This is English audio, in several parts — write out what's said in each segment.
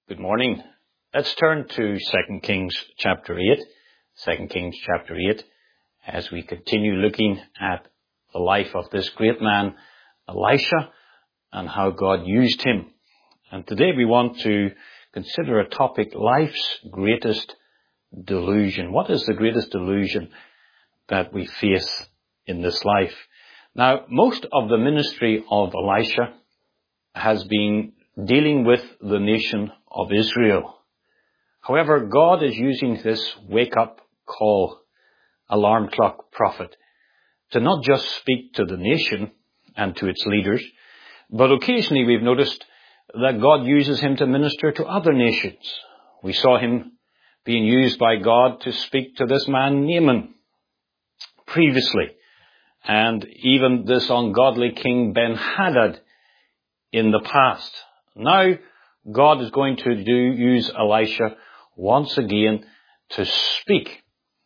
Good morning. Let's turn to 2 Kings chapter 8. 2 Kings chapter 8 as we continue looking at the life of this great man, Elisha, and how God used him. And today we want to consider a topic, life's greatest delusion. What is the greatest delusion that we face in this life? Now, most of the ministry of Elisha has been dealing with the nation of Israel. However, God is using this wake-up call, alarm clock prophet, to not just speak to the nation and to its leaders, but occasionally we've noticed that God uses him to minister to other nations. We saw him being used by God to speak to this man Naaman previously, and even this ungodly king Ben-Hadad in the past. Now, God is going to use Elisha once again to speak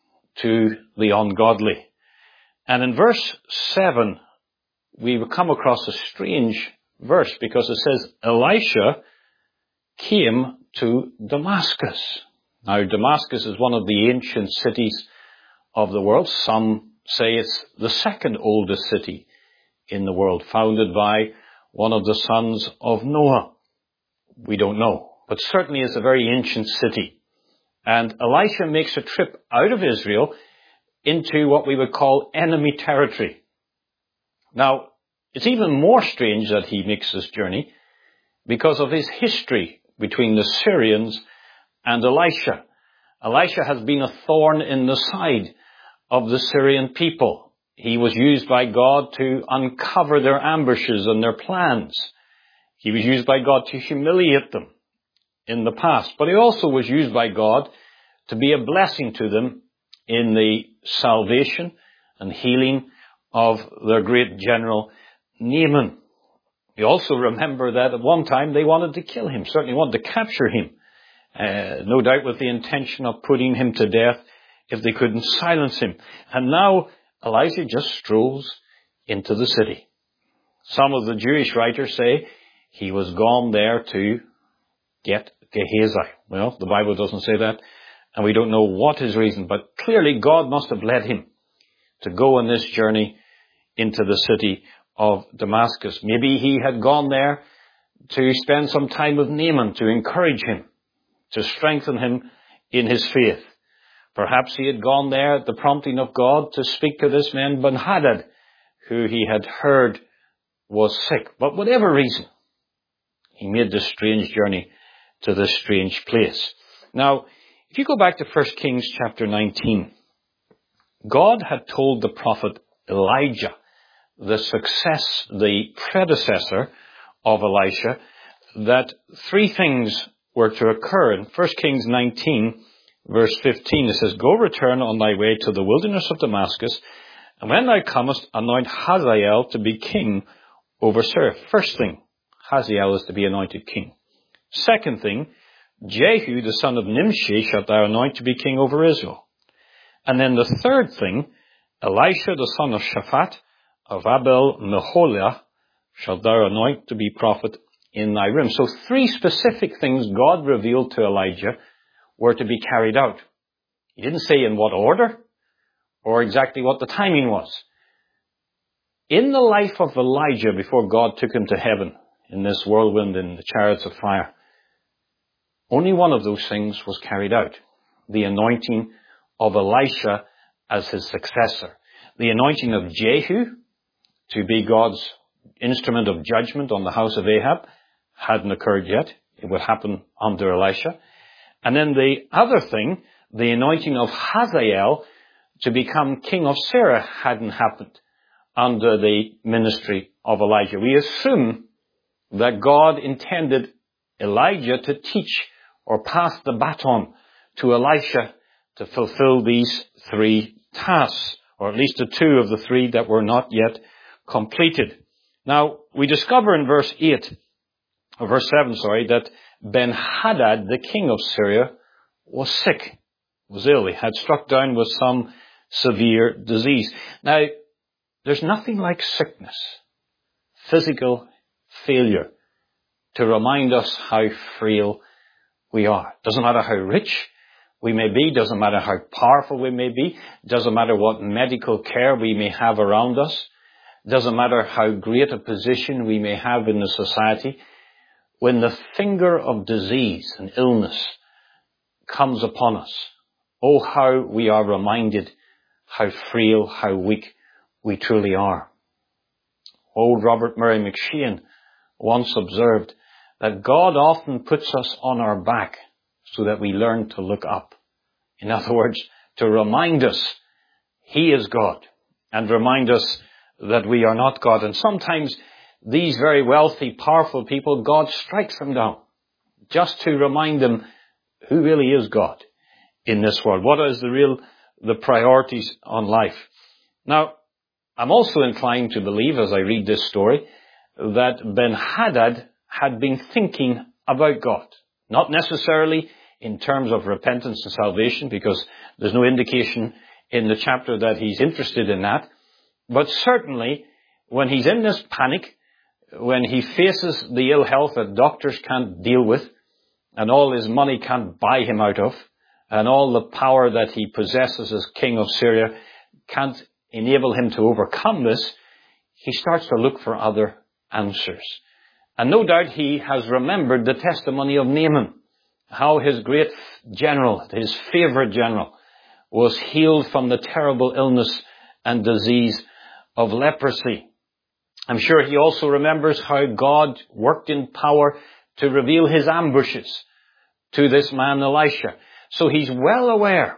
to the ungodly. And in verse 7, we will come across a strange verse because it says, Elisha came to Damascus. Now, Damascus is one of the ancient cities of the world. Some say it's the second oldest city in the world, founded by one of the sons of Noah. We don't know, but certainly it's a very ancient city. And Elisha makes a trip out of Israel into what we would call enemy territory. Now, it's even more strange that he makes this journey because of his history between the Syrians and Elisha. Elisha has been a thorn in the side of the Syrian people. He was used by God to uncover their ambushes and their plans. He was used by God to humiliate them in the past, but he also was used by God to be a blessing to them in the salvation and healing of their great general Naaman. You also remember that at one time they wanted to kill him, certainly wanted to capture him, no doubt with the intention of putting him to death if they couldn't silence him. And now Elisha just strolls into the city. Some of the Jewish writers say he was gone there to get Gehazi. Well, the Bible doesn't say that, and we don't know what his reason, but clearly God must have led him to go on this journey into the city of Damascus. Maybe he had gone there to spend some time with Naaman to encourage him, to strengthen him in his faith. Perhaps he had gone there at the prompting of God to speak to this man Ben-Hadad, who he had heard was sick. But whatever reason, he made this strange journey to this strange place. Now, if you go back to 1 Kings chapter 19, God had told the prophet Elijah, the predecessor of Elisha, that three things were to occur. In 1 Kings 19, verse 15, it says, Go return on thy way to the wilderness of Damascus, and when thou comest, anoint Hazael to be king over Syria. First thing, Hazael is to be anointed king. Second thing, Jehu, the son of Nimshi, shalt thou anoint to be king over Israel. And then the third thing, Elisha, the son of Shaphat, of Abel Meholah, shalt thou anoint to be prophet in thy room. So three specific things God revealed to Elijah were to be carried out. He didn't say in what order or exactly what the timing was. In the life of Elijah before God took him to heaven, in this whirlwind in the chariots of fire, only one of those things was carried out. The anointing of Elisha as his successor. The anointing of Jehu to be God's instrument of judgment on the house of Ahab hadn't occurred yet. It would happen under Elisha. And then the other thing, the anointing of Hazael to become king of Syria hadn't happened under the ministry of Elijah. We assume that God intended Elijah to teach or pass the baton to Elisha to fulfill these three tasks, or at least the two of the three that were not yet completed. Now, we discover in verse 7, that Ben-Hadad, the king of Syria, was sick, was ill. He had struck down with some severe disease. Now, there's nothing like sickness, physical failure, to remind us how frail we are. Doesn't matter how rich we may be, doesn't matter how powerful we may be, doesn't matter what medical care we may have around us, doesn't matter how great a position we may have in the society. When the finger of disease and illness comes upon us, oh, how we are reminded how frail, how weak we truly are. Old Robert Murray McShane once observed that God often puts us on our back so that we learn to look up. In other words, to remind us He is God and remind us that we are not God. And sometimes these very wealthy, powerful people, God strikes them down just to remind them who really is God in this world. What is the priorities on life? Now, I'm also inclined to believe, as I read this story, that Ben-Hadad had been thinking about God. Not necessarily in terms of repentance and salvation, because there's no indication in the chapter that he's interested in that. But certainly, when he's in this panic, when he faces the ill health that doctors can't deal with, and all his money can't buy him out of, and all the power that he possesses as king of Syria can't enable him to overcome this, he starts to look for other answers. And no doubt he has remembered the testimony of Naaman, how his great general, his favorite general, was healed from the terrible illness and disease of leprosy. I'm sure he also remembers how God worked in power to reveal his ambushes to this man Elisha. So he's well aware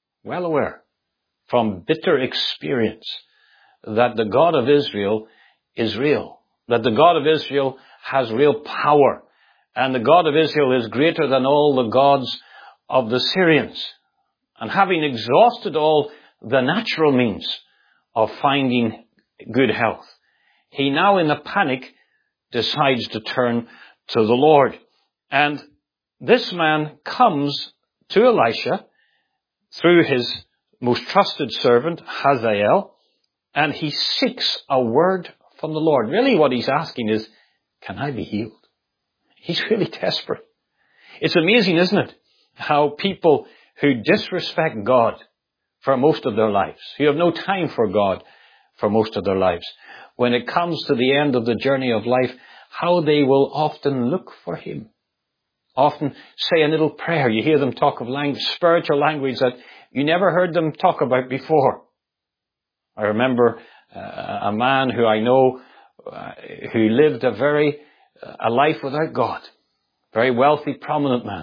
from bitter experience that the God of Israel is real, that the God of Israel has real power, and the God of Israel is greater than all the gods of the Syrians. And having exhausted all the natural means of finding good health, he now in a panic decides to turn to the Lord. And this man comes to Elisha through his most trusted servant, Hazael, and he seeks a word from the Lord. Really what he's asking is, can I be healed? He's really desperate. It's amazing, isn't it, how people who disrespect God for most of their lives, who have no time for God for most of their lives, when it comes to the end of the journey of life, how they will often look for Him. Often say a little prayer. You hear them talk of spiritual language that you never heard them talk about before. I remember a man who I know who lived a life without God. Very wealthy, prominent man.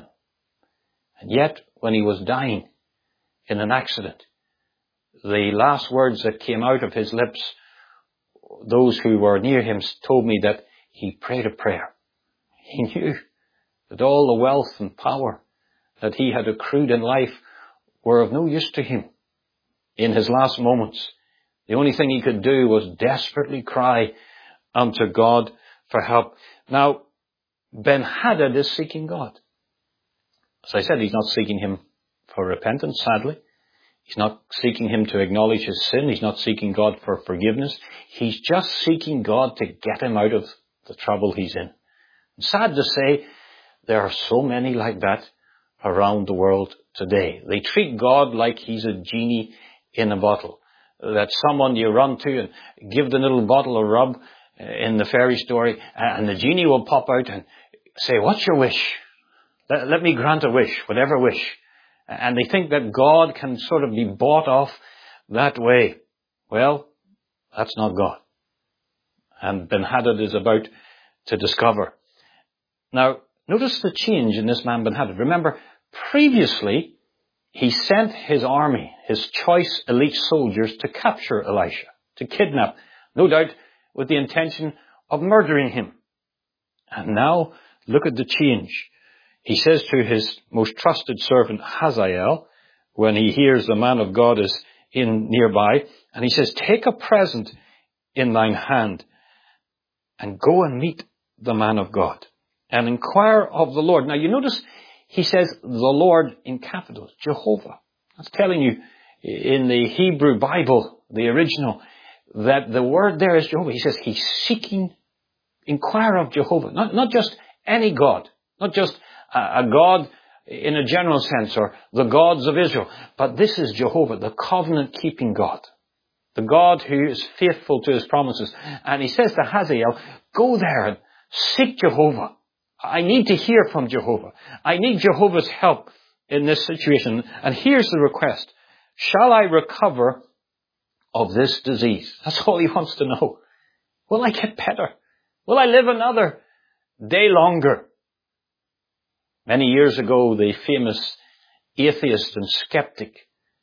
And yet, when he was dying in an accident, the last words that came out of his lips, those who were near him told me that he prayed a prayer. He knew that all the wealth and power that he had accrued in life were of no use to him in his last moments. The only thing he could do was desperately cry unto God for help. Now, Ben-Hadad is seeking God. As I said, he's not seeking Him for repentance, sadly. He's not seeking Him to acknowledge his sin. He's not seeking God for forgiveness. He's just seeking God to get him out of the trouble he's in. And sad to say, there are so many like that around the world today. They treat God like He's a genie in a bottle. That someone you run to and give the little bottle a rub in the fairy story, and the genie will pop out and say, what's your wish? Let me grant a wish, whatever wish. And they think that God can sort of be bought off that way. Well, that's not God. And Ben-Hadad is about to discover. Now, notice the change in this man Ben-Hadad. Remember, previously, he sent his army, his choice elite soldiers, to capture Elisha, to kidnap, no doubt with the intention of murdering him. And now, look at the change. He says to his most trusted servant Hazael, when he hears the man of God is in nearby, and he says, take a present in thine hand and go and meet the man of God and inquire of the Lord. Now you notice he says the Lord in capitals, Jehovah. That's telling you in the Hebrew Bible, the original, that the word there is Jehovah. He says he's seeking, inquire of Jehovah. Not just any God, not just a God in a general sense, or the gods of Israel. But this is Jehovah, the covenant-keeping God. The God who is faithful to his promises. And he says to Hazael, go there and seek Jehovah. I need to hear from Jehovah. I need Jehovah's help in this situation. And here's the request. Shall I recover of this disease? That's all he wants to know. Will I get better? Will I live another day longer? Many years ago, the famous atheist and skeptic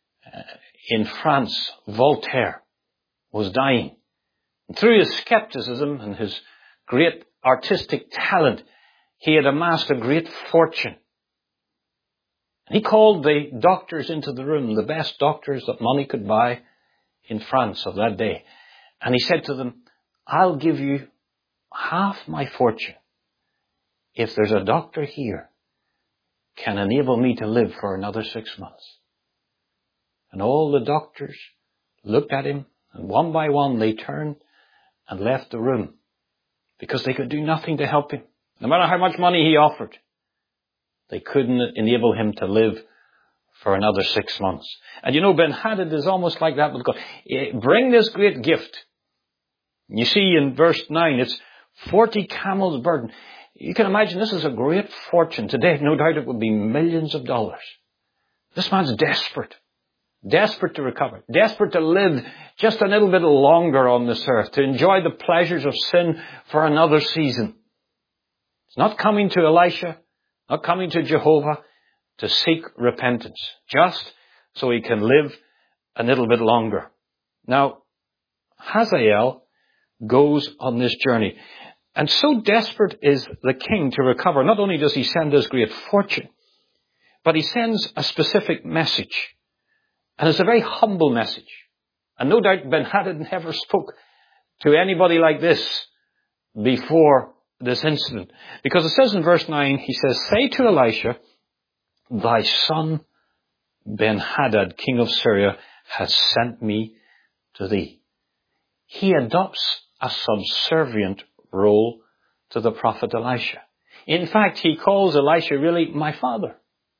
in France, Voltaire, was dying. And through his skepticism and his great artistic talent, he had amassed a great fortune. And he called the doctors into the room, the best doctors that money could buy in France of that day. And he said to them, I'll give you half my fortune if there's a doctor here can enable me to live for another 6 months. And all the doctors looked at him, and one by one they turned and left the room because they could do nothing to help him. No matter how much money he offered, they couldn't enable him to live for another 6 months. And you know, Ben-Hadad is almost like that with God. Bring this great gift. You see in verse 9, it's 40 camels' burden. You can imagine this is a great fortune. Today, no doubt it would be millions of dollars. This man's desperate. Desperate to recover. Desperate to live just a little bit longer on this earth. To enjoy the pleasures of sin for another season. It's not coming to Elisha. Not coming to Jehovah to seek repentance. Just so he can live a little bit longer. Now, Hazael goes on this journey. And so desperate is the king to recover. Not only does he send this great fortune, but he sends a specific message. And it's a very humble message. And no doubt Ben-Hadad never spoke to anybody like this before this incident. Because it says in verse 9, he says, say to Elisha, thy son Ben-Hadad, king of Syria, has sent me to thee. He adopts a subservient role to the prophet Elisha. In fact, he calls Elisha really my father,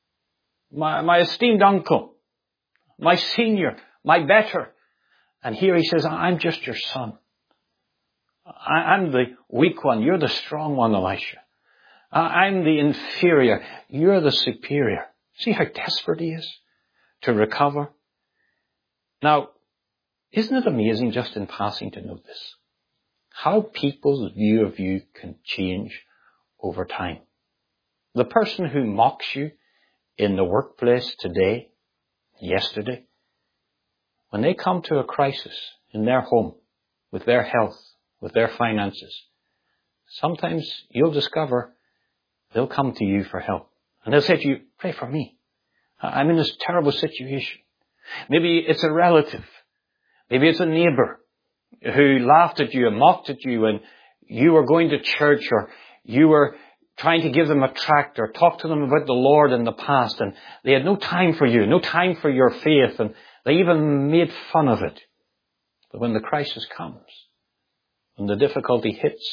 my esteemed uncle, my senior, my better. And here he says, I'm just your son. I'm the weak one. You're the strong one, Elisha. I'm the inferior. You're the superior. See how desperate he is to recover? Now, isn't it amazing just in passing to note this? How people's view of you can change over time. The person who mocks you in the workplace today, yesterday, when they come to a crisis in their home, with their health, with their finances, sometimes you'll discover they'll come to you for help. And they'll say to you, pray for me. I'm in this terrible situation. Maybe it's a relative. Maybe it's a neighbor who laughed at you and mocked at you when you were going to church, or you were trying to give them a tract or talk to them about the Lord in the past, and they had no time for you, no time for your faith, and they even made fun of it. But when the crisis comes, when the difficulty hits,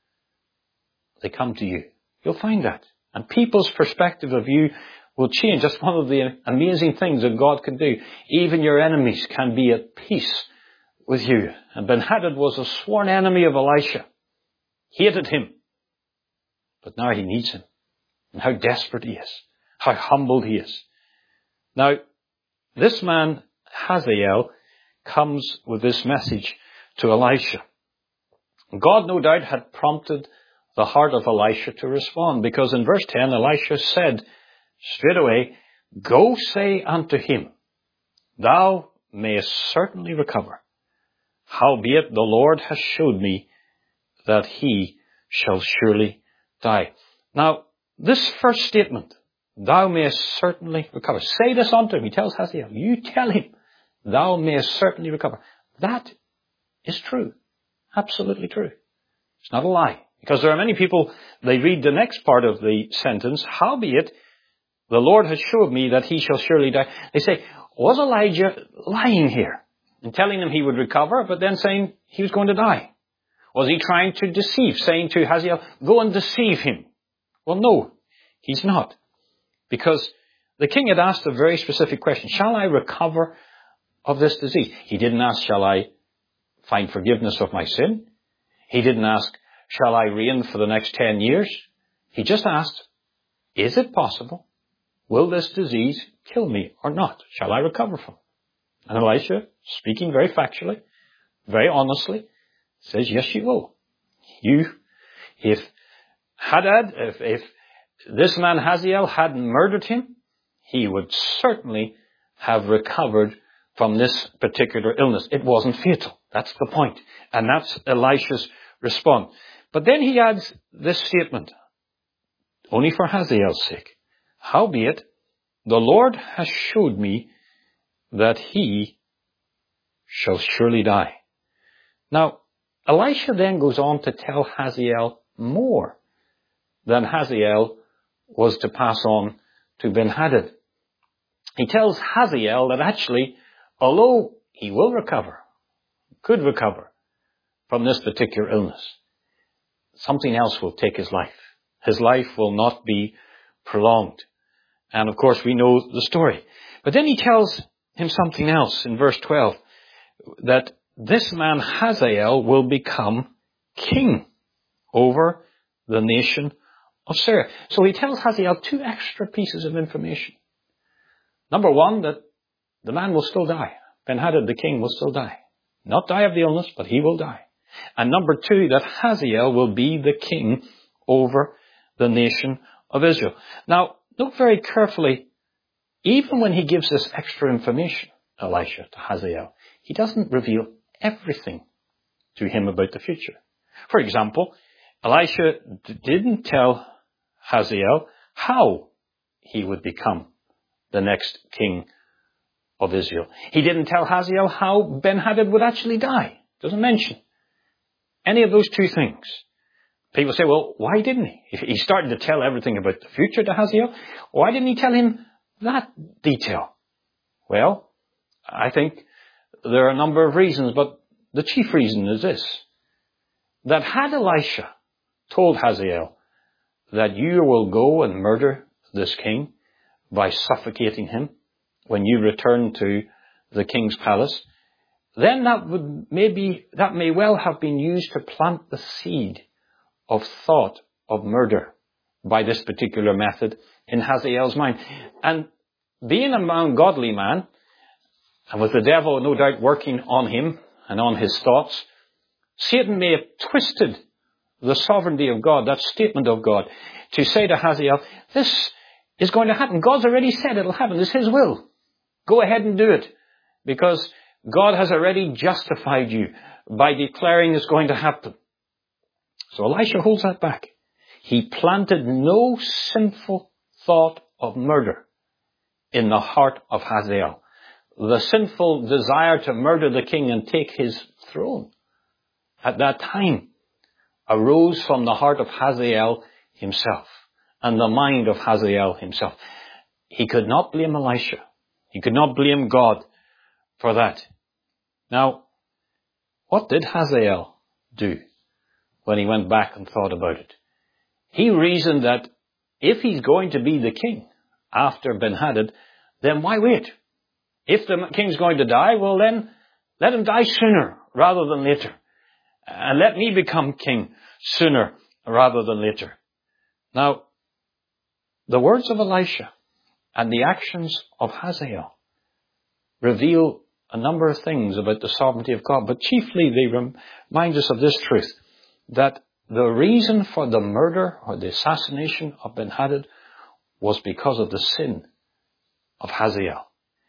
they come to you. You'll find that. And people's perspective of you will change. That's one of the amazing things that God can do. Even your enemies can be at peace with you. And Ben-Hadad was a sworn enemy of Elisha. Hated him. But now he needs him. And how desperate he is. How humbled he is. Now, this man, Hazael, comes with this message to Elisha. God, no doubt, had prompted the heart of Elisha to respond, because in verse 10, Elisha said straight away, go say unto him, thou mayest certainly recover. Howbeit the Lord has showed me that he shall surely die. Now, this first statement, thou mayest certainly recover. Say this unto him. He tells Hazael, you tell him, thou mayest certainly recover. That is true. Absolutely true. It's not a lie. Because there are many people, they read the next part of the sentence, howbeit the Lord has showed me that he shall surely die. They say, was Elijah lying here and telling him he would recover, but then saying he was going to die? Was he trying to deceive, saying to Hazael, go and deceive him? Well, no. He's not. Because the king had asked a very specific question. Shall I recover of this disease? He didn't ask, shall I find forgiveness of my sin? He didn't ask, shall I reign for the next 10 years? He just asked, is it possible? Will this disease kill me or not? Shall I recover from it? And Elisha, speaking very factually, very honestly, says, yes, you will. If this man Hazael hadn't murdered him, he would certainly have recovered from this particular illness. It wasn't fatal. That's the point. And that's Elisha's response. But then he adds this statement, only for Hazael's sake. Howbeit, the Lord has showed me that he shall surely die. Now, Elisha then goes on to tell Hazael more than Hazael was to pass on to Ben-Hadad. He tells Hazael that actually, although he will recover, could recover from this particular illness, something else will take his life. His life will not be prolonged. And of course we know the story. But then he tells him something else in verse 12, that this man Hazael will become king over the nation of Syria. So he tells Hazael 2 extra pieces of information. Number 1, that the man will still die. Ben-Hadad, the king, will still die. Not die of the illness, but he will die. And number 2, that Hazael will be the king over the nation of Israel. Now, look very carefully. Even when he gives this extra information, Elisha, to Hazael, he doesn't reveal everything to him about the future. For example, Elisha didn't tell Hazael how he would become the next king of Israel. He didn't tell Hazael how Ben-Hadad would actually die. Doesn't mention any of those 2 things. People say, well, why didn't he? If he started to tell everything about the future to Hazael, why didn't he tell him that detail? Well, I think there are a number of reasons, but the chief reason is this, that had Elisha told Hazael that you will go and murder this king by suffocating him when you return to the king's palace, then that may well have been used to plant the seed of thought of murder by this particular method in Hazael's mind. And being a godly man, and with the devil no doubt working on him and on his thoughts, Satan may have twisted the sovereignty of God, that statement of God, to say to Hazael, this is going to happen. God's already said it'll happen. It's his will. Go ahead and do it, because God has already justified you by declaring it's going to happen. So Elisha holds that back. He planted no sinful thought of murder in the heart of Hazael. The sinful desire to murder the king and take his throne at that time arose from the heart of Hazael himself and the mind of Hazael himself. He could not blame Elisha. He could not blame God for that. Now, what did Hazael do when he went back and thought about it? He reasoned that if he's going to be the king after Ben-Hadad, then why wait? If the king's going to die, well then, let him die sooner rather than later. And let me become king sooner rather than later. Now, the words of Elisha and the actions of Hazael reveal a number of things about the sovereignty of God, but chiefly they remind us of this truth, that the reason for the murder or the assassination of Ben-Hadad was because of the sin of Hazael.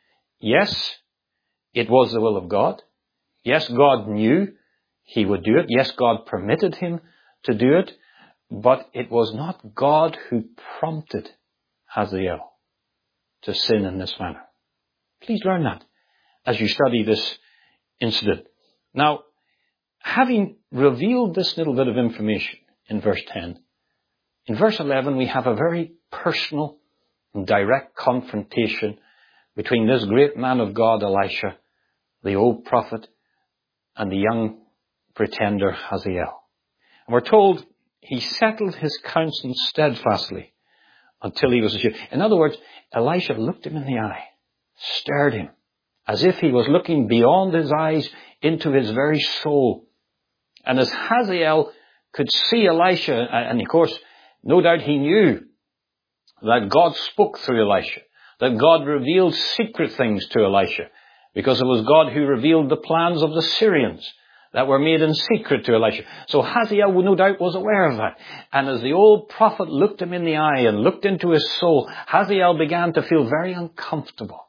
Yes, it was the will of God. Yes, God knew he would do it. Yes, God permitted him to do it. But it was not God who prompted Hazael to sin in this manner. Please learn that as you study this incident. Now, having revealed this little bit of information in verse 10, in verse 11 we have a very personal and direct confrontation between this great man of God, Elisha, the old prophet, and the young pretender, Hazael. And we're told he settled his counsel steadfastly until he was ashamed. In other words, Elisha looked him in the eye, stared him, as if he was looking beyond his eyes into his very soul. And as Hazael could see Elisha, and of course, no doubt he knew that God spoke through Elisha, that God revealed secret things to Elisha, because it was God who revealed the plans of the Syrians that were made in secret to Elisha. So Hazael, no doubt, was aware of that. And as the old prophet looked him in the eye and looked into his soul, Hazael began to feel very uncomfortable.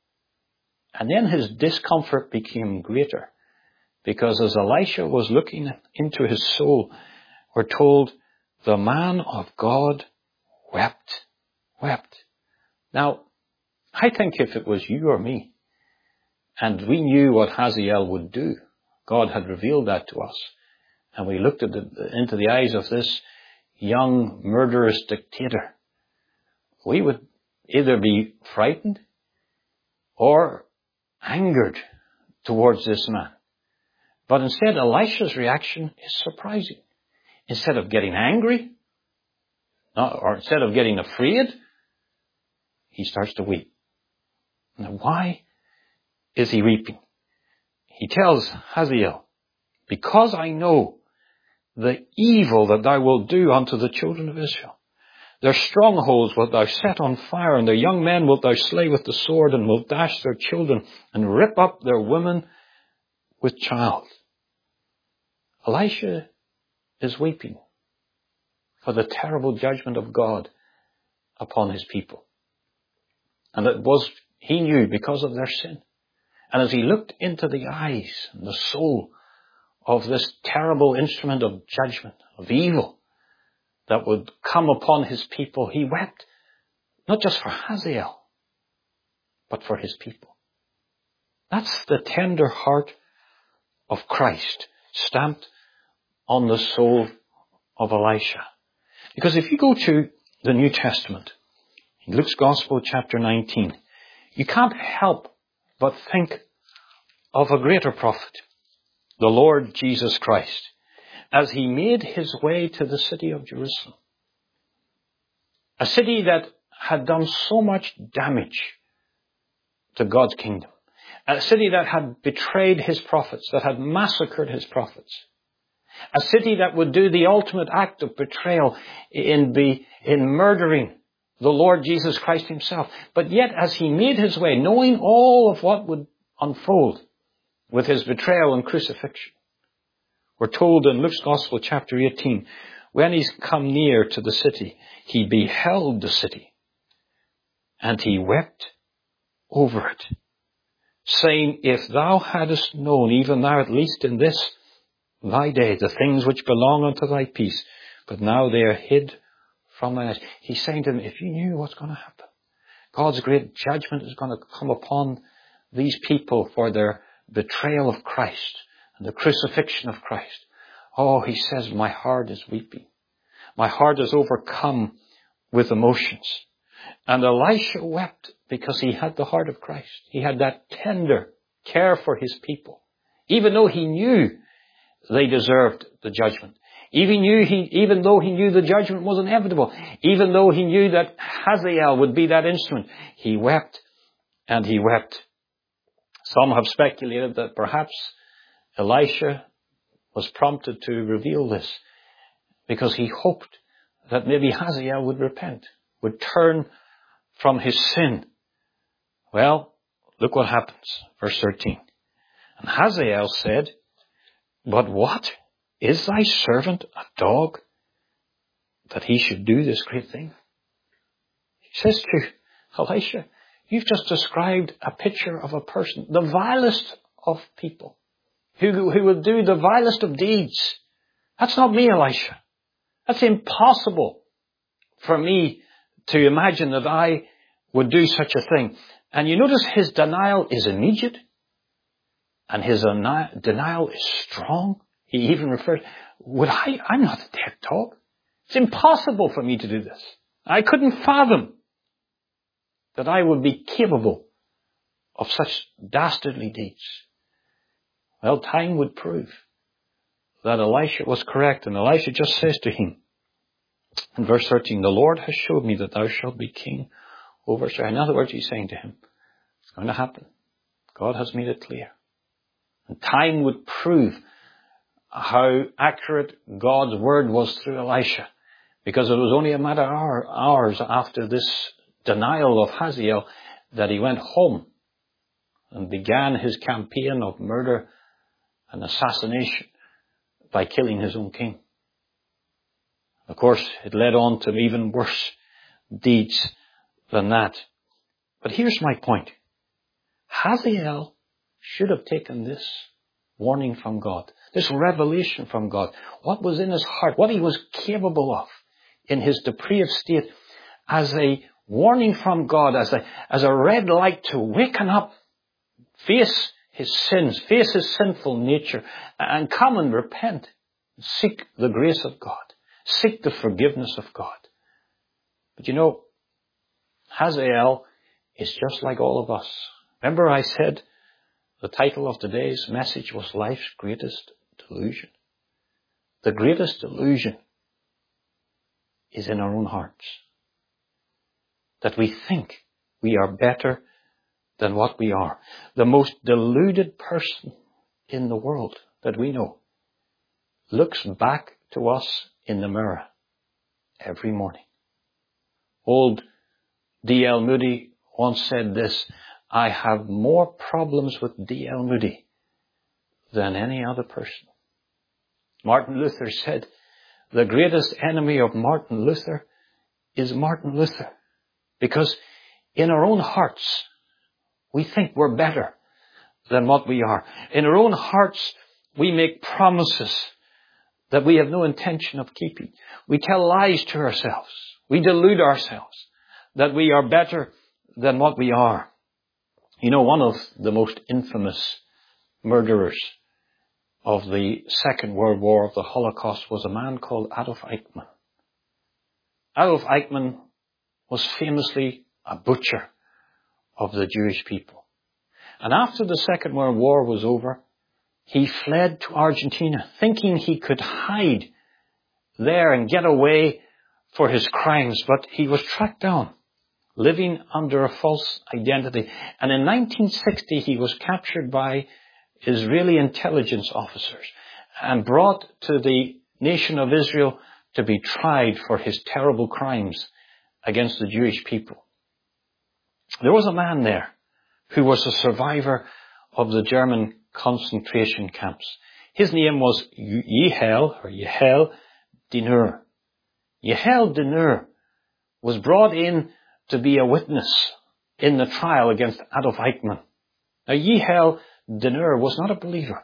And then his discomfort became greater, because as Elisha was looking into his soul, we're told the man of God wept. Now, I think if it was you or me, and we knew what Hazael would do, God had revealed that to us, and we looked into the eyes of this young murderous dictator, we would either be frightened or angered towards this man. But instead, Elisha's reaction is surprising. Instead of getting angry, or instead of getting afraid, he starts to weep. Now, why is he weeping? He tells Hazael, because I know the evil that thou wilt do unto the children of Israel. Their strongholds wilt thou set on fire, and their young men wilt thou slay with the sword, and wilt dash their children, and rip up their women with child. Elisha is weeping for the terrible judgment of God upon his people. And it was, he knew, because of their sin. And as he looked into the eyes and the soul of this terrible instrument of judgment, of evil, that would come upon his people, he wept, not just for Hazael, but for his people. That's the tender heart of Christ stamped on the soul of Elisha. Because if you go to the New Testament, in Luke's Gospel, chapter 19, you can't help but think of a greater prophet, the Lord Jesus Christ, as he made his way to the city of Jerusalem. A city that had done so much damage to God's kingdom. A city that had betrayed his prophets, that had massacred his prophets. A city that would do the ultimate act of betrayal in murdering the Lord Jesus Christ himself. But yet, as he made his way, knowing all of what would unfold with his betrayal and crucifixion, we're told in Luke's Gospel, chapter 18, when he's come near to the city, he beheld the city, and he wept over it, saying, if thou hadst known, even thou at least in this thy day, the things which belong unto thy peace, but now they are hid from thine eyes. He's saying to them, if you knew what's going to happen, God's great judgment is going to come upon these people for their betrayal of Christ and the crucifixion of Christ. Oh, he says, my heart is weeping. My heart is overcome with emotions. And Elisha wept because he had the heart of Christ. He had that tender care for his people. Even though he knew they deserved the judgment. Even though he knew the judgment was inevitable. Even though he knew that Hazael would be that instrument. He wept and he wept. Some have speculated that perhaps Elisha was prompted to reveal this because he hoped that maybe Hazael would repent, would turn from his sin. Well, look what happens. Verse 13. And Hazael said, but what? Is thy servant a dog that he should do this great thing? He says to Elisha, you've just described a picture of a person, the vilest of people, who will do the vilest of deeds. That's not me, Elisha. That's impossible for me to imagine that I would do such a thing. And you notice his denial is immediate. And his denial is strong. He even refers, I'm not a dead dog. It's impossible for me to do this. I couldn't fathom that I would be capable of such dastardly deeds. Well, time would prove that Elisha was correct. And Elisha just says to him, In verse 13, the Lord has showed me that thou shalt be king over Israel. In other words, he's saying to him, it's going to happen. God has made it clear. And time would prove how accurate God's word was through Elisha. Because it was only a matter of hours after this denial of Hazael that he went home and began his campaign of murder and assassination by killing his own king. Of course, it led on to even worse deeds than that. But here's my point. Hazael should have taken this warning from God, this revelation from God, what was in his heart, what he was capable of in his depraved state, as a warning from God, as a red light to waken up, face his sins, face his sinful nature, and come and repent. Seek the grace of God. Seek the forgiveness of God. But you know, Hazael is just like all of us. Remember I said the title of today's message was Life's Greatest Delusion. The greatest delusion is in our own hearts. That we think we are better than what we are. The most deluded person in the world that we know looks back to us in the mirror every morning. Old D.L. Moody once said this, I have more problems with D.L. Moody than any other person. Martin Luther said, the greatest enemy of Martin Luther is Martin Luther. Because in our own hearts, we think we're better than what we are. In our own hearts, we make promises that we have no intention of keeping. We tell lies to ourselves. We delude ourselves that we are better than what we are. You know, one of the most infamous murderers of the Second World War, of the Holocaust, was a man called Adolf Eichmann. Adolf Eichmann was famously a butcher of the Jewish people. And after the Second World War was over, he fled to Argentina, thinking he could hide there and get away for his crimes. But he was tracked down, living under a false identity. And in 1960, he was captured by Israeli intelligence officers and brought to the nation of Israel to be tried for his terrible crimes against the Jewish people. There was a man there who was a survivor of the German concentration camps. His name was Yehel Dinur. Yehel Dinur was brought in to be a witness in the trial against Adolf Eichmann. Now, Yehel Dinur was not a believer.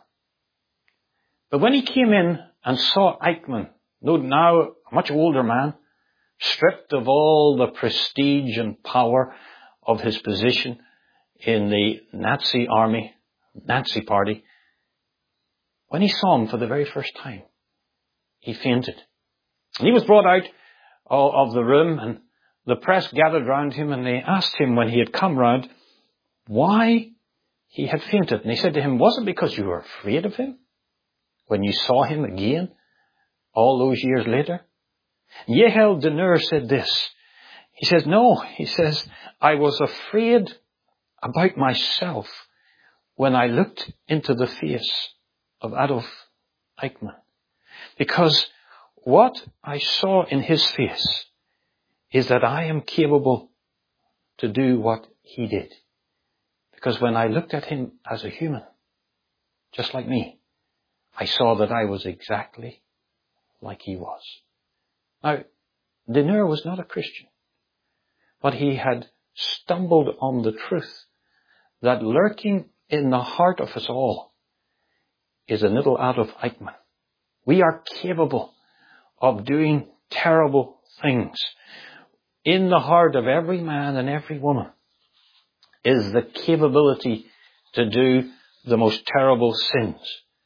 But when he came in and saw Eichmann, now a much older man, stripped of all the prestige and power of his position in the Nazi army, Nazi party, when he saw him for the very first time, he fainted. And he was brought out of the room, and the press gathered round him, and they asked him when he had come round why he had fainted. And he said to him, was it because you were afraid of him when you saw him again all those years later? Yehel Dinur said this. He says, no, he says, I was afraid about myself when I looked into the face of Adolf Eichmann. Because what I saw in his face is that I am capable to do what he did. Because when I looked at him as a human, just like me, I saw that I was exactly like he was. Now, Dinur was not a Christian, but he had stumbled on the truth that lurking in the heart of us all is a little Adolf Eichmann. We are capable of doing terrible things. In the heart of every man and every woman is the capability to do the most terrible sins.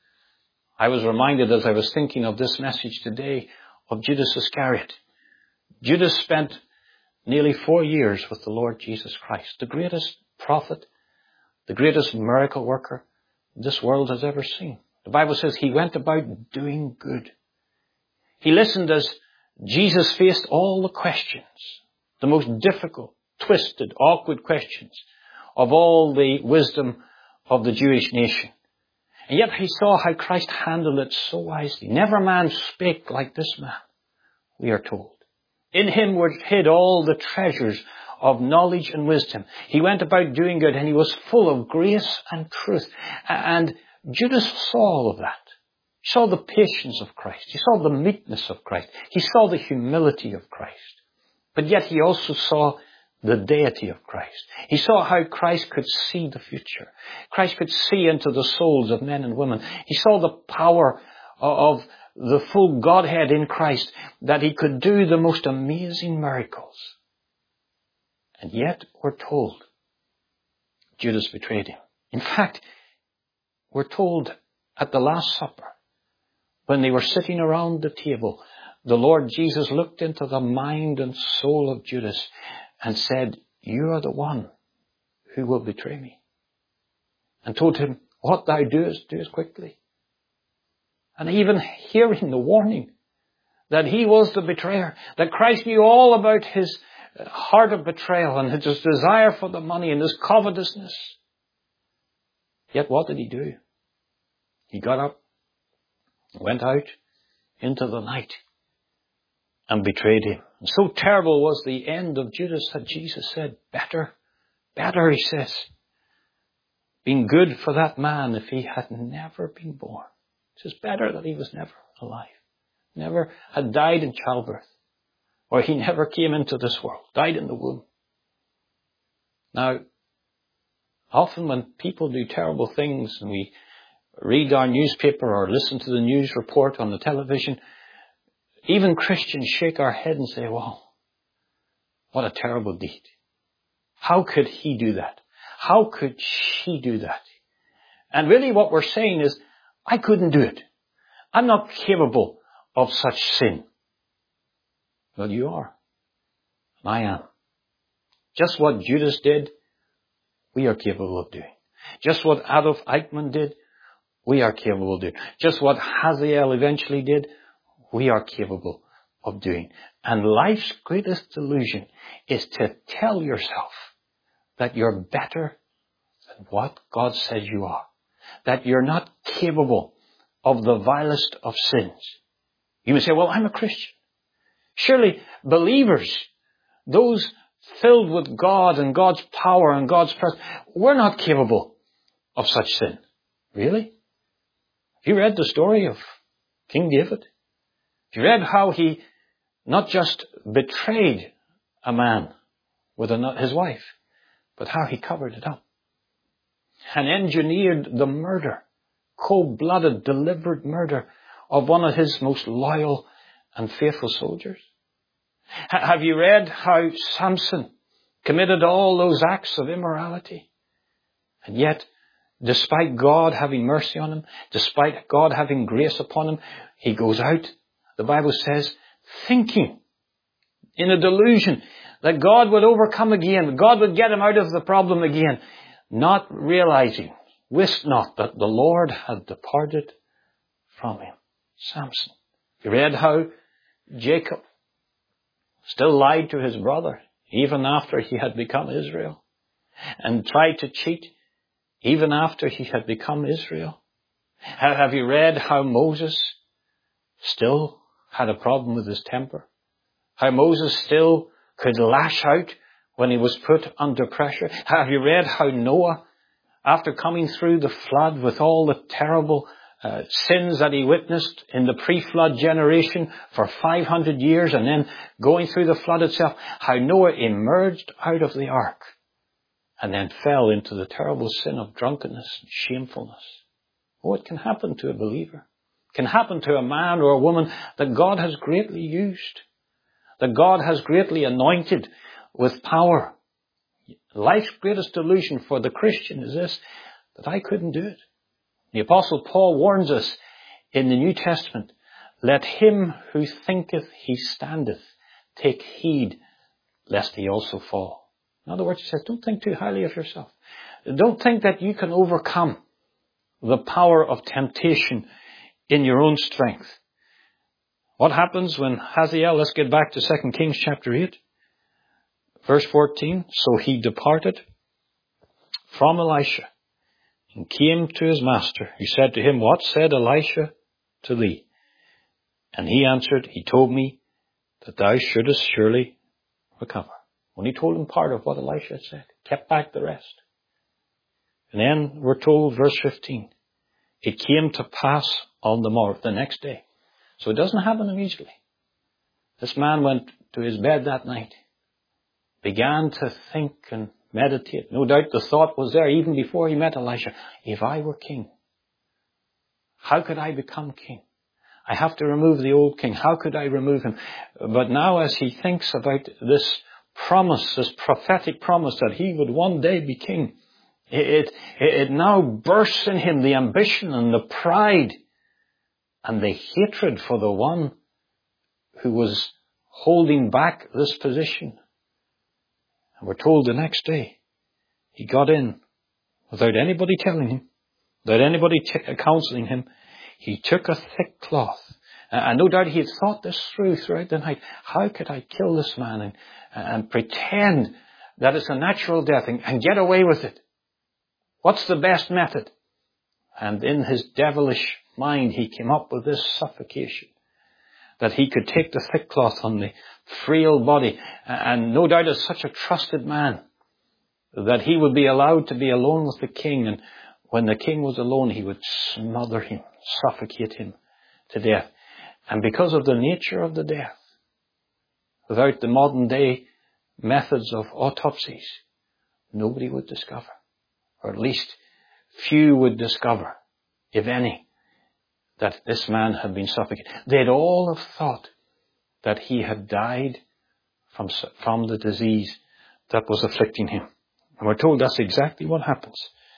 I was reminded as I was thinking of this message today of Judas Iscariot. Judas spent nearly 4 years with the Lord Jesus Christ, the greatest prophet, the greatest miracle worker this world has ever seen. The Bible says he went about doing good. He listened as Jesus faced all the questions, the most difficult, twisted, awkward questions of all the wisdom of the Jewish nation. And yet he saw how Christ handled it so wisely. Never man spake like this man, we are told. In him were hid all the treasures of knowledge and wisdom. He went about doing good, and he was full of grace and truth. And Judas saw all of that. He saw the patience of Christ. He saw the meekness of Christ. He saw the humility of Christ. But yet he also saw the deity of Christ. He saw how Christ could see the future. Christ could see into the souls of men and women. He saw the power of the full Godhead in Christ, that he could do the most amazing miracles. And yet, we're told, Judas betrayed him. In fact, we're told at the Last Supper, when they were sitting around the table, the Lord Jesus looked into the mind and soul of Judas and said, "You are the one who will betray me." And told him, "What thou doest, do it quickly." And even hearing the warning that he was the betrayer, that Christ knew all about his heart of betrayal and his desire for the money and his covetousness. Yet what did he do? He got up, went out into the night, and betrayed him. And so terrible was the end of Judas that Jesus said, better, he says, been good for that man if he had never been born. It is better that he was never alive, never had died in childbirth, or he never came into this world, died in the womb. Now, often when people do terrible things and we read our newspaper or listen to the news report on the television, even Christians shake our head and say, "Wow, what a terrible deed. How could he do that? How could she do that?" And really what we're saying is, I couldn't do it. I'm not capable of such sin. Well, you are. And I am. Just what Judas did, we are capable of doing. Just what Adolf Eichmann did, we are capable of doing. Just what Hazael eventually did, we are capable of doing. And life's greatest delusion is to tell yourself that you're better than what God says you are. That you're not capable of the vilest of sins. You may say, "Well, I'm a Christian." Surely believers, those filled with God and God's power and God's presence, we're not capable of such sin. Really? Have you read the story of King David? Have you read how he not just betrayed a man with his wife, but how he covered it up and engineered the murder, cold-blooded, deliberate murder of one of his most loyal and faithful soldiers? Have you read how Samson committed all those acts of immorality? And yet, despite God having mercy on him, despite God having grace upon him, he goes out, the Bible says, thinking in a delusion that God would overcome again, God would get him out of the problem again, not realizing, wist not that the Lord had departed from him. Samson. You read how Jacob still lied to his brother even after he had become Israel, and tried to cheat even after he had become Israel. Have you read how Moses still had a problem with his temper? How Moses still could lash out when he was put under pressure? Have you read how Noah, after coming through the flood with all the terrible sins that he witnessed in the pre-flood generation for 500 years and then going through the flood itself, how Noah emerged out of the ark and then fell into the terrible sin of drunkenness and shamefulness? Oh, it can happen to a believer. It can happen to a man or a woman that God has greatly used, that God has greatly anointed with power. Life's greatest delusion for the Christian is this, that I couldn't do it. The Apostle Paul warns us in the New Testament, "Let him who thinketh he standeth take heed lest he also fall." In other words, he says, don't think too highly of yourself. Don't think that you can overcome the power of temptation in your own strength. What happens when Hazael, let's get back to 2 Kings chapter 8, verse 14. So he departed from Elisha and came to his master. He said to him, what said Elisha to thee? And he answered, he told me that thou shouldest surely recover. Only told him part of what Elisha had said, kept back the rest. And then we're told, verse 15, it came to pass on the morrow, the next day. So it doesn't happen immediately. This man went to his bed that night, began to think and meditate. No doubt the thought was there even before he met Elisha. If I were king, how could I become king? I have to remove the old king. How could I remove him? But now as he thinks about this promise, this prophetic promise that he would one day be king, it now bursts in him the ambition and the pride and the hatred for the one who was holding back this position. And we're told the next day he got in without anybody telling him, without anybody counseling him. He took a thick cloth. And no doubt he had thought this throughout the night. How could I kill this man and pretend that it's a natural death and get away with it? What's the best method? And in his devilish mind, he came up with this suffocation, that he could take the thick cloth on the frail body, and no doubt as such a trusted man, that he would be allowed to be alone with the king, and when the king was alone, he would smother him, suffocate him to death. And because of the nature of the death, without the modern day methods of autopsies, nobody would discover, or at least few would discover, if any, that this man had been suffocated. They'd all have thought that he had died from the disease that was afflicting him. And we're told that's exactly what happens.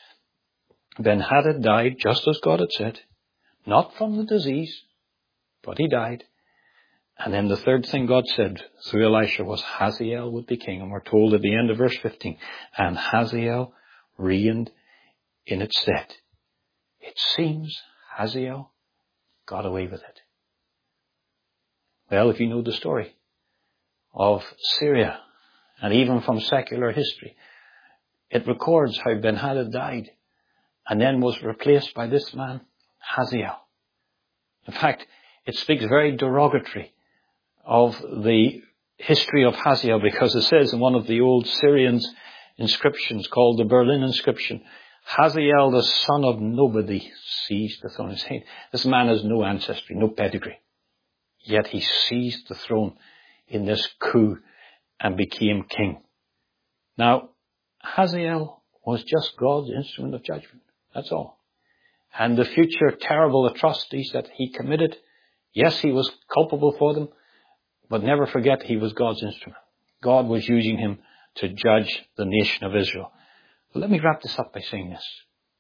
Ben-Hadad died just as God had said, not from the disease, but he died. And then the third thing God said through Elisha was Hazael would be king. And we're told at the end of verse 15, and Hazael reigned in its stead. It seems Hazael got away with it. Well, if you know the story of Syria, and even from secular history, it records how Ben-Hadad died and then was replaced by this man, Hazael. In fact, it speaks very derogatory of the history of Hazael, because it says in one of the old Syrian inscriptions called the Berlin inscription, Hazael, the son of nobody, seized the throne. This man has no ancestry, no pedigree. Yet he seized the throne in this coup and became king. Now, Hazael was just God's instrument of judgment. That's all. And the future terrible atrocities that he committed, yes, he was culpable for them, but never forget he was God's instrument. God was using him to judge the nation of Israel. But let me wrap this up by saying this.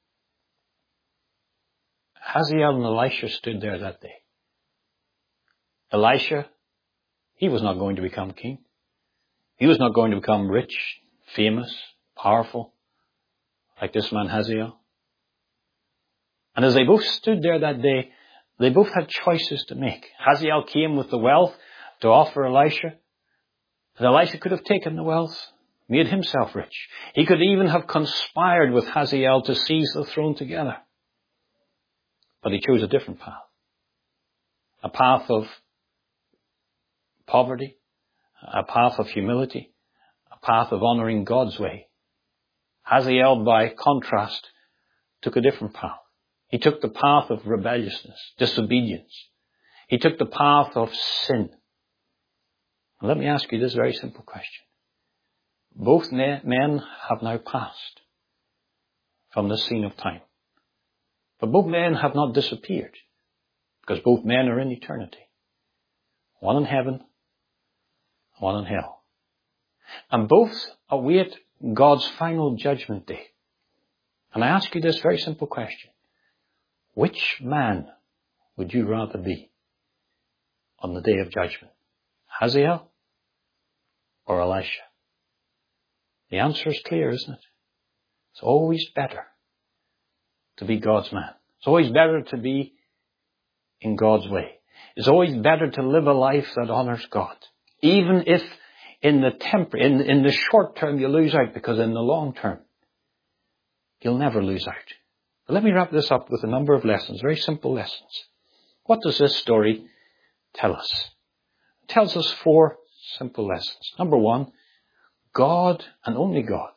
Hazael and Elisha stood there that day. Elisha, he was not going to become king. He was not going to become rich, famous, powerful, like this man Hazael. And as they both stood there that day, they both had choices to make. Hazael came with the wealth to offer Elisha. And Elisha could have taken the wealth, made himself rich. He could even have conspired with Hazael to seize the throne together. But he chose a different path. A path of poverty, a path of humility, a path of honoring God's way. Hazael, by contrast, took a different path. He took the path of rebelliousness, disobedience. He took the path of sin. And let me ask you this very simple question. Both men have now passed from the scene of time. But both men have not disappeared, because both men are in eternity. One in heaven, one in hell. And both await God's final judgment day. And I ask you this very simple question. Which man would you rather be on the day of judgment? Hazael or Elisha? The answer is clear, isn't it? It's always better to be God's man. It's always better to be in God's way. It's always better to live a life that honors God. Even if in the short term you lose out, because in the long term, you'll never lose out. But let me wrap this up with a number of lessons, very simple lessons. What does this story tell us? It tells us 4 simple lessons. Number 1, God and only God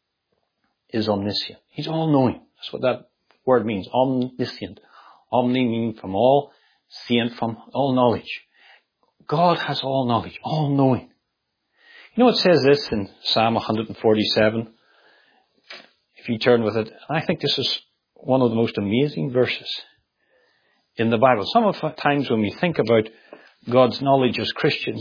is omniscient. He's all-knowing. That's what that word means, omniscient. Omni means from all, scient from all knowledge. God has all knowledge, all-knowing. You know, it says this in Psalm 147. If you turn with it, I think this is one of the most amazing verses in the Bible. Sometimes when we think about God's knowledge as Christians,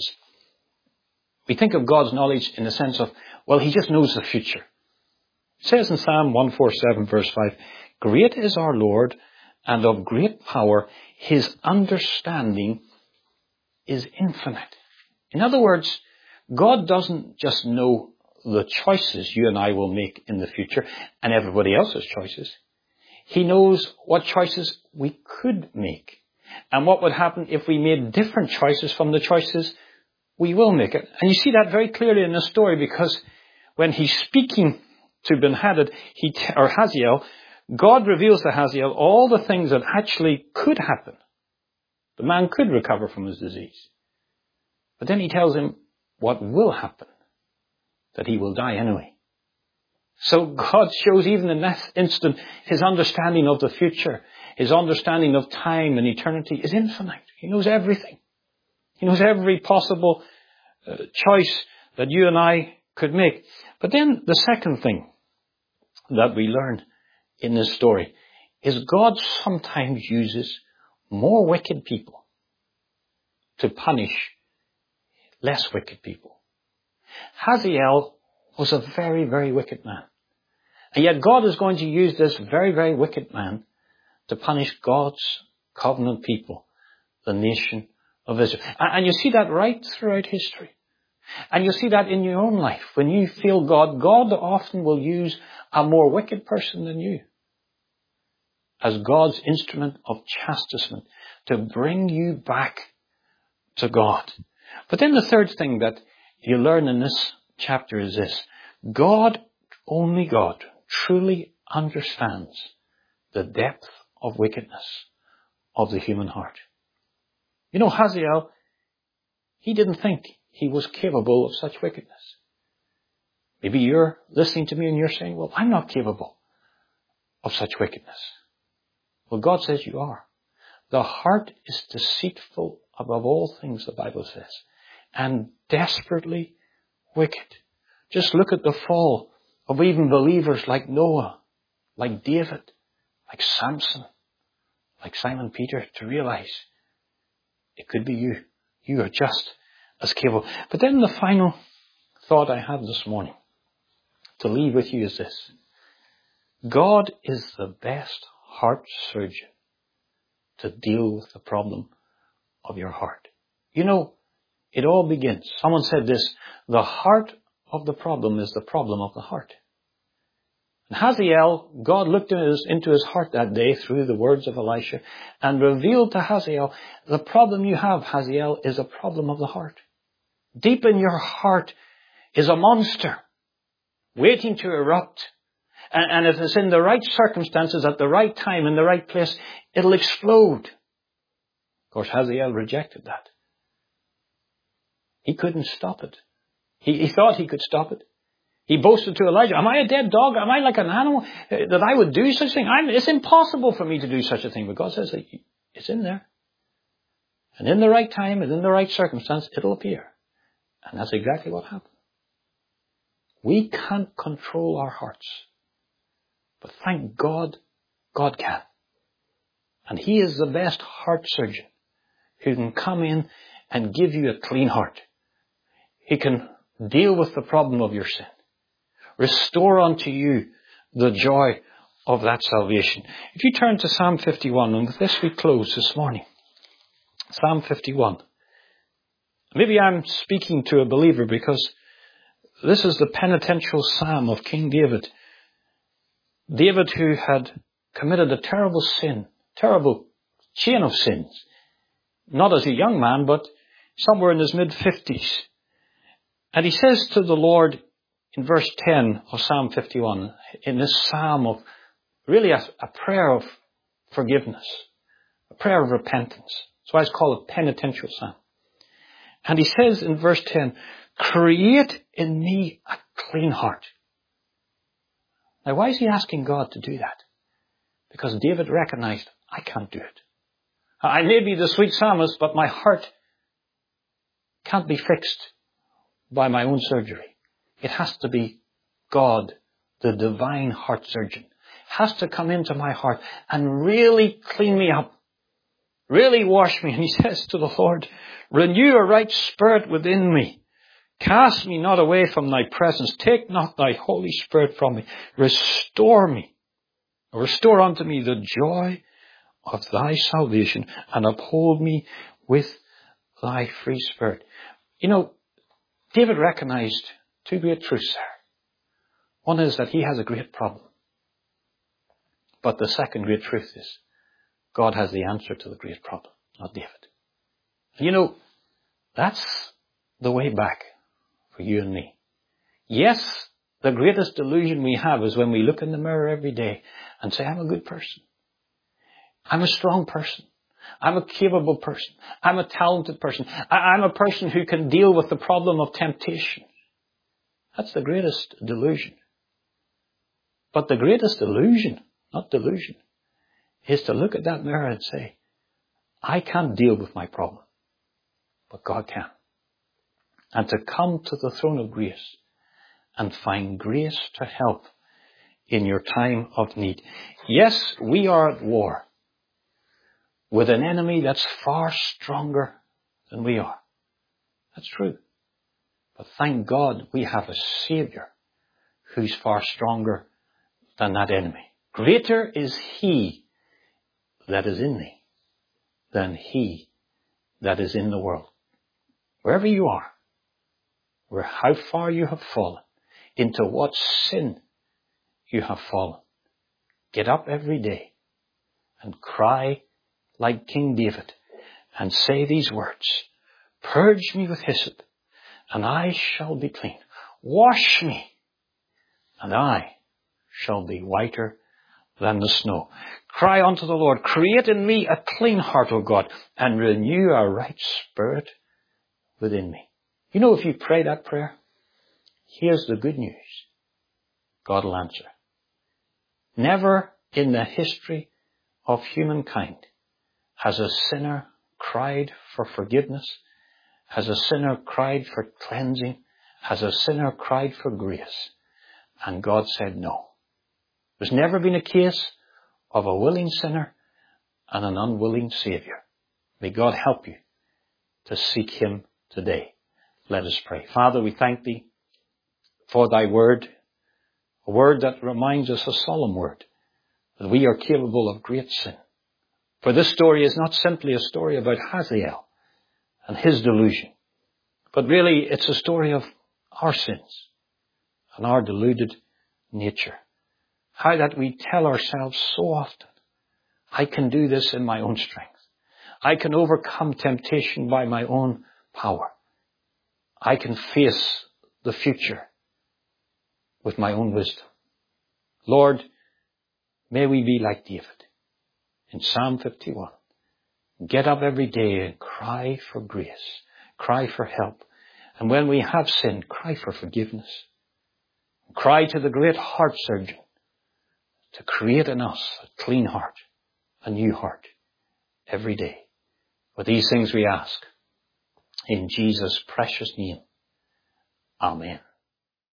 we think of God's knowledge in the sense of, well, He just knows the future. It says in Psalm 147 verse 5, "Great is our Lord, and of great power. His understanding is infinite." In other words, God doesn't just know the choices you and I will make in the future and everybody else's choices. He knows what choices we could make and what would happen if we made different choices from the choices we will make. And you see that very clearly in the story, because when he's speaking to Ben-Hadad, Hazael, God reveals to Hazael all the things that actually could happen. The man could recover from his disease. But then he tells him what will happen, that he will die anyway. So God shows even in that instant His understanding of the future, His understanding of time and eternity is infinite. He knows everything. He knows every possible choice that you and I could make. But then the second thing that we learn in this story is God sometimes uses more wicked people to punish less wicked people. Hazael was a very, very wicked man. And yet God is going to use this very, very wicked man to punish God's covenant people, the nation of Israel. And you see that right throughout history. And you see that in your own life. When you feel God often will use a more wicked person than you as God's instrument of chastisement to bring you back to God. But then the third thing that you learn in this chapter is this. God, only God, truly understands the depth of wickedness of the human heart. You know, Hazael, he didn't think he was capable of such wickedness. Maybe you're listening to me and you're saying, well, I'm not capable of such wickedness. Well, God says you are. The heart is deceitful above all things, the Bible says, and desperately wicked. Just look at the fall of even believers like Noah, like David, like Samson, like Simon Peter, to realize it could be you. You are just as capable. But then the final thought I had this morning to leave with you is this. God is the best heart surgeon to deal with the problem of your heart. You know, it all begins. Someone said this, the heart of the problem is the problem of the heart. And Hazael, God looked into his heart that day through the words of Elisha and revealed to Hazael, the problem you have, Hazael, is a problem of the heart. Deep in your heart is a monster waiting to erupt. And if it's in the right circumstances, at the right time, in the right place, it'll explode. Of course, Hazael rejected that. He couldn't stop it. He thought he could stop it. He boasted to Elijah, am I a dead dog? Am I like an animal that I would do such a thing? It's impossible for me to do such a thing. But God says that it's in there. And in the right time and in the right circumstance, it'll appear. And that's exactly what happened. We can't control our hearts. But thank God, God can. And He is the best heart surgeon who can come in and give you a clean heart. He can deal with the problem of your sin. Restore unto you the joy of that salvation. If you turn to Psalm 51, and with this we close this morning. Psalm 51. Maybe I'm speaking to a believer because this is the penitential psalm of King David. David, who had committed a terrible sin, terrible chain of sins. not as a young man, but somewhere in his mid-50s. And he says to the Lord in verse 10 of Psalm 51, in this psalm of really a prayer of forgiveness, a prayer of repentance. That's why it's called a penitential psalm. And he says in verse 10, create in me a clean heart. Now why is he asking God to do that? Because David recognized, I can't do it. I may be the sweet psalmist, but my heart can't be fixed by my own surgery. It has to be God, the divine heart surgeon, has to come into my heart and really clean me up, really wash me. And he says to the Lord, renew a right spirit within me. Cast me not away from thy presence. Take not thy Holy Spirit from me. Restore me. Restore unto me the joy of thy salvation and uphold me with thy free spirit. You know, David recognized two great truths there. One is that he has a great problem. But the second great truth is God has the answer to the great problem, not David. You know, that's the way back for you and me. Yes, the greatest delusion we have is when we look in the mirror every day and say, I'm a good person. I'm a strong person. I'm a capable person. I'm a talented person. I'm a person who can deal with the problem of temptation. That's the greatest delusion. But the greatest illusion, not delusion, is to look at that mirror and say, I can't deal with my problem, but God can. And to come to the throne of grace and find grace to help in your time of need. Yes, we are at war with an enemy that's far stronger than we are. That's true. But thank God we have a Savior who's far stronger than that enemy. Greater is He that is in thee than he that is in the world. Wherever you are, where how far you have fallen, into what sin you have fallen, get up every day and cry like King David and say these words, purge me with hyssop and I shall be clean. Wash me and I shall be whiter than the snow. Cry unto the Lord, create in me a clean heart, O God, and renew a right spirit within me. You know, if you pray that prayer, here's the good news. God will answer. Never in the history of humankind has a sinner cried for forgiveness, has a sinner cried for cleansing, has a sinner cried for grace, and God said no. There's never been a case of a willing sinner and an unwilling Savior. May God help you to seek Him today. Let us pray. Father, we thank Thee for Thy word, a word that reminds us, a solemn word, that we are capable of great sin. For this story is not simply a story about Hazael and his delusion, but really it's a story of our sins and our deluded nature. How that we tell ourselves so often, I can do this in my own strength. I can overcome temptation by my own power. I can face the future with my own wisdom. Lord, may we be like David in Psalm 51. Get up every day and cry for grace, cry for help. And when we have sinned, cry for forgiveness. Cry to the great heart surgeon to create in us a clean heart, a new heart, every day. For these things we ask in Jesus' precious name. Amen.